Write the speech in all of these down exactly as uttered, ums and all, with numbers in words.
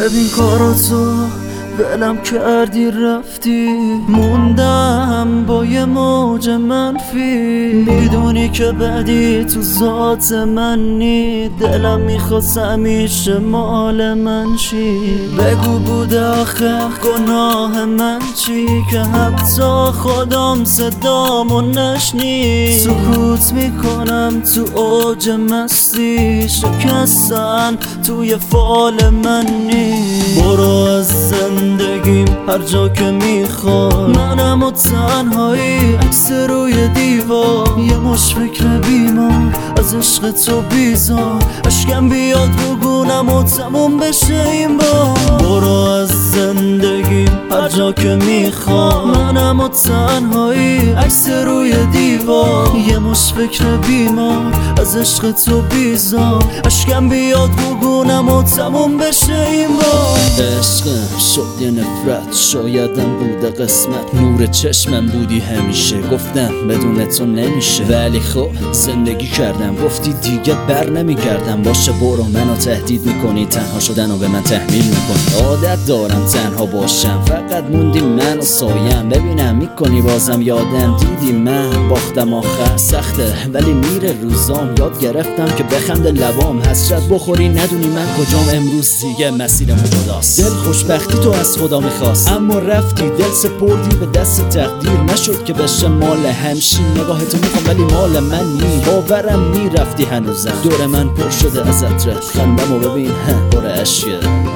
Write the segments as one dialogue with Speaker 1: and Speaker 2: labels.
Speaker 1: ببین کاراتو ولم کردی رفتی، موندم با یه موج منفی. میدونی که بدی تو ذات منی، دلم میخواست همیشه مال من چی. بگو بوده آخه گناه من چی، که حتی خودم صدامو نشنی. سکوت میکنم تو اوج مستی، شکستن توی فال منی. برو از زندگیم هر جا که میخوای، منم و تنهایی عکس روی دیوار. یه مش فکر بیمار از عشق تو بیزار، اشکم بیاد رو گونم و تموم بشه این بار. برو از زندگیم هر جا که میخوای، منم و تنهایی عکس روی دیوار. یه مش فکر بیمار از عشق تو بیزار، اشکم بیاد رو گونم و تموم بشه این بار.
Speaker 2: عشقم شد یه نفرت، شایدم بوده قسمت. نور چشمم بودی همیشه، گفتم بدون تو نمیشه. ولی خب زندگی کردم، گفتی دیگه بر نمیگردم. باشه برو، منو تهدید میکنی، تنها شدن و به من تحمیل میکنی. عادت دارم تنها باشم، فقط موندی من و سایم. ببینم میکنی بازم یادم، دیدی من باختم آخر. سخته ولی میره روزام، یاد گرفتم که بخنده لبام. حسرت بخوری ندونی من کجام، امروز دیگه مسیرم جداست. دل خوشبختی تو از خدا میخواست، اما رفتی دل سپردی به دست تقدیر. نشد که بشه مال همشین، نگاهتو میخوام ولی مال من نی. باورم میرفتی هنوزم، دور من پر شده از عطرت. خندم و ببین پر عشقه.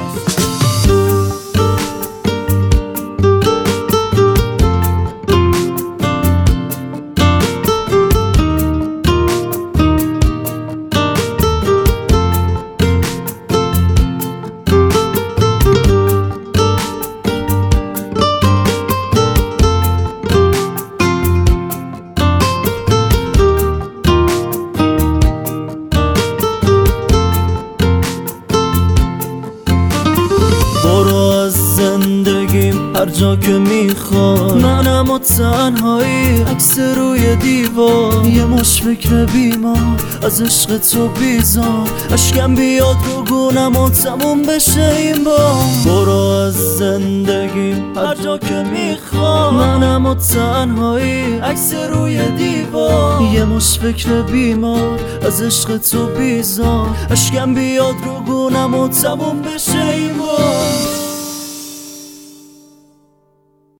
Speaker 1: هر جا که میخوای، منم و تنهایی عکس روی دیوار. یه مش فکر بیمار از عشق تو بیزار، اشکم بیاد رو گونم و تموم بشه این بار. برو از زندگیم هر جا که میخوای، منم و تنهایی عکس روی دیوار. یه مش فکر بیمار از عشق تو بیزار، اشکم بیاد رو گونم و تموم بشه این بار.